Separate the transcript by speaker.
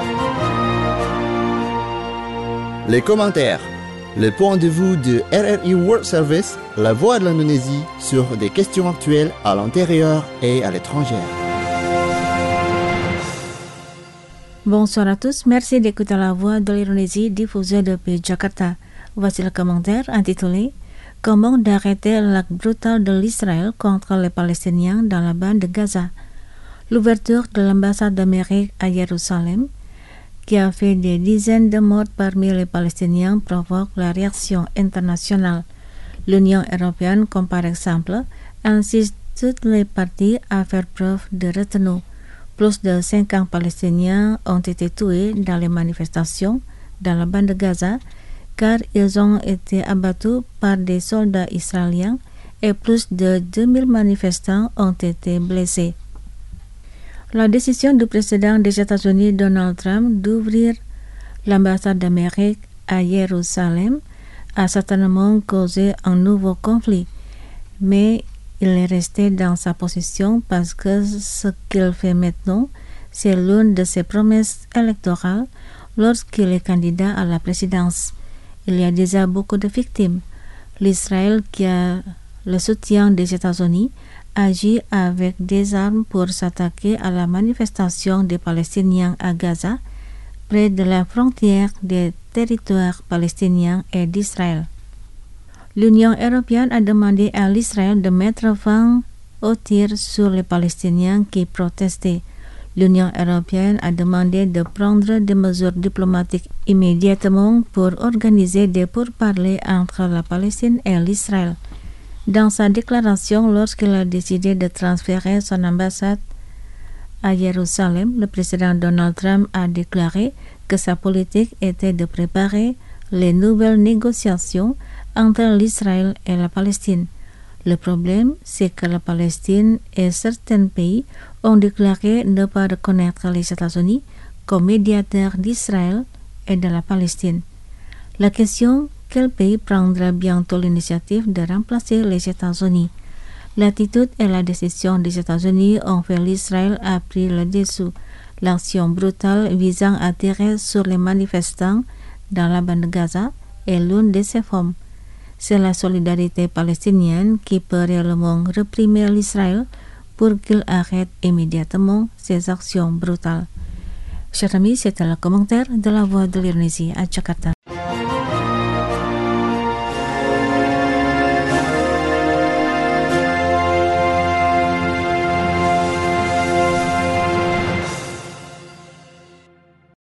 Speaker 1: Les commentaires. Le point de vue de RRI World Service, la voix de l'Indonésie sur des questions actuelles à l'intérieur et à l'étranger.
Speaker 2: Bonsoir à tous, merci d'écouter la voix de l'Indonésie diffusée depuis Jakarta. Voici le commentaire intitulé « Comment d'arrêter l'acte brutal de l'Israël contre les Palestiniens dans la bande de Gaza ». L'ouverture de l'ambassade d'Amérique à Jérusalem, qui a fait des dizaines de morts parmi les Palestiniens, provoque la réaction internationale. L'Union européenne, comme par exemple, insiste toutes les parties à faire preuve de retenue. Plus de 50 Palestiniens ont été tués dans les manifestations dans la bande de Gaza, car ils ont été abattus par des soldats israéliens et plus de 2000 manifestants ont été blessés. La décision du président des États-Unis Donald Trump d'ouvrir l'ambassade d'Amérique à Jérusalem a certainement causé un nouveau conflit, mais il est resté dans sa position parce que ce qu'il fait maintenant, c'est l'une de ses promesses électorales lorsqu'il est candidat à la présidence. Il y a déjà beaucoup de victimes. L'Israël, qui a le soutien des États-Unis, agit avec des armes pour s'attaquer à la manifestation des Palestiniens à Gaza, près de la frontière des territoires palestiniens et d'Israël. L'Union européenne a demandé à l'Israël de mettre fin aux tirs sur les Palestiniens qui protestaient. L'Union européenne a demandé de prendre des mesures diplomatiques immédiatement pour organiser des pourparlers entre la Palestine et l'Israël. Dans sa déclaration, lorsqu'il a décidé de transférer son ambassade à Jérusalem, le président Donald Trump a déclaré que sa politique était de préparer les nouvelles négociations entre l'Israël et la Palestine. Le problème, c'est que la Palestine et certains pays ont déclaré ne pas reconnaître les États-Unis comme médiateurs d'Israël et de la Palestine. La question: quel pays prendra bientôt l'initiative de remplacer les États-Unis? L'attitude et la décision des États-Unis ont fait l'Israël a pris le dessus. L'action brutale visant à tirer sur les manifestants dans la bande de Gaza est l'une de ces formes. C'est la solidarité palestinienne qui peut réellement réprimer l'Israël pour qu'il arrête immédiatement ses actions brutales. Chers amis, c'était le commentaire de la voix de l'Indonésie à Jakarta.